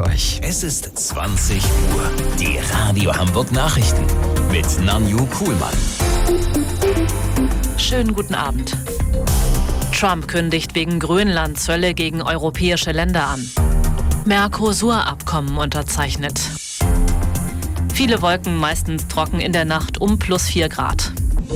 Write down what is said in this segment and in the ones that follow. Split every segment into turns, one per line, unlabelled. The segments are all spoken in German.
euch.
Es ist 20 Uhr. Die Radio Hamburg Nachrichten mit Nanju Kuhlmann.
Schönen guten Abend. Trump kündigt wegen Grönland Zölle gegen europäische Länder an. Mercosur-Abkommen unterzeichnet. Viele Wolken, meistens trocken in der Nacht um +4 Grad.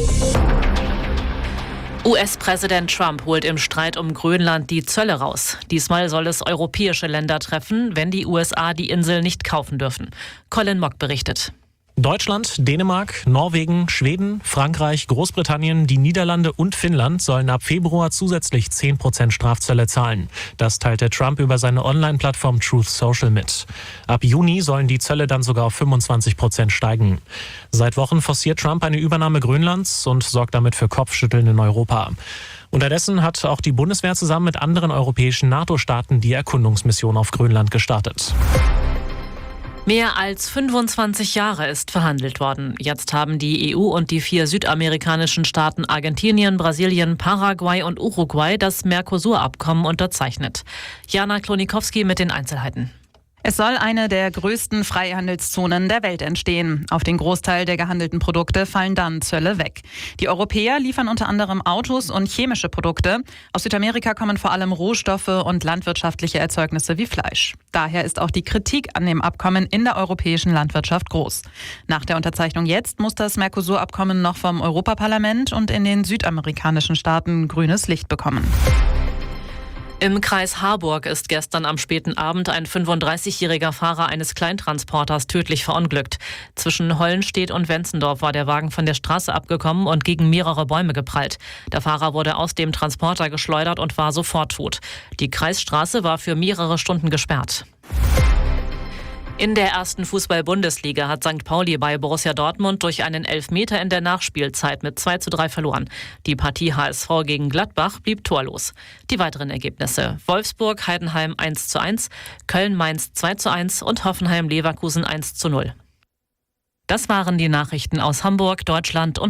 US-Präsident Trump holt im Streit um Grönland die Zölle raus. Diesmal soll es europäische Länder treffen, wenn die USA die Insel nicht kaufen dürfen. Colin Mock berichtet.
Deutschland, Dänemark, Norwegen, Schweden, Frankreich, Großbritannien, die Niederlande und Finnland sollen ab Februar zusätzlich 10% Strafzölle zahlen. Das teilte Trump über seine Online-Plattform Truth Social mit. Ab Juni sollen die Zölle dann sogar auf 25% steigen. Seit Wochen forciert Trump eine Übernahme Grönlands und sorgt damit für Kopfschütteln in Europa. Unterdessen hat auch die Bundeswehr zusammen mit anderen europäischen NATO-Staaten die Erkundungsmission auf Grönland gestartet.
Mehr als 25 Jahre ist verhandelt worden. Jetzt haben die EU und die 4 südamerikanischen Staaten Argentinien, Brasilien, Paraguay und Uruguay das Mercosur-Abkommen unterzeichnet. Jana Klonikowski mit den Einzelheiten.
Es soll eine der größten Freihandelszonen der Welt entstehen. Auf den Großteil der gehandelten Produkte fallen dann Zölle weg. Die Europäer liefern unter anderem Autos und chemische Produkte. Aus Südamerika kommen vor allem Rohstoffe und landwirtschaftliche Erzeugnisse wie Fleisch. Daher ist auch die Kritik an dem Abkommen in der europäischen Landwirtschaft groß. Nach der Unterzeichnung jetzt muss das Mercosur-Abkommen noch vom Europaparlament und in den südamerikanischen Staaten grünes Licht bekommen.
Im Kreis Harburg ist gestern am späten Abend ein 35-jähriger Fahrer eines Kleintransporters tödlich verunglückt. Zwischen Hollenstedt und Wenzendorf war der Wagen von der Straße abgekommen und gegen mehrere Bäume geprallt. Der Fahrer wurde aus dem Transporter geschleudert und war sofort tot. Die Kreisstraße war für mehrere Stunden gesperrt. In der ersten Fußball-Bundesliga hat St. Pauli bei Borussia Dortmund durch einen Elfmeter in der Nachspielzeit mit 2:3 verloren. Die Partie HSV gegen Gladbach blieb torlos. Die weiteren Ergebnisse: Wolfsburg-Heidenheim 1:1, Köln-Mainz 2:1 und Hoffenheim-Leverkusen 1:0. Das waren die Nachrichten aus Hamburg, Deutschland und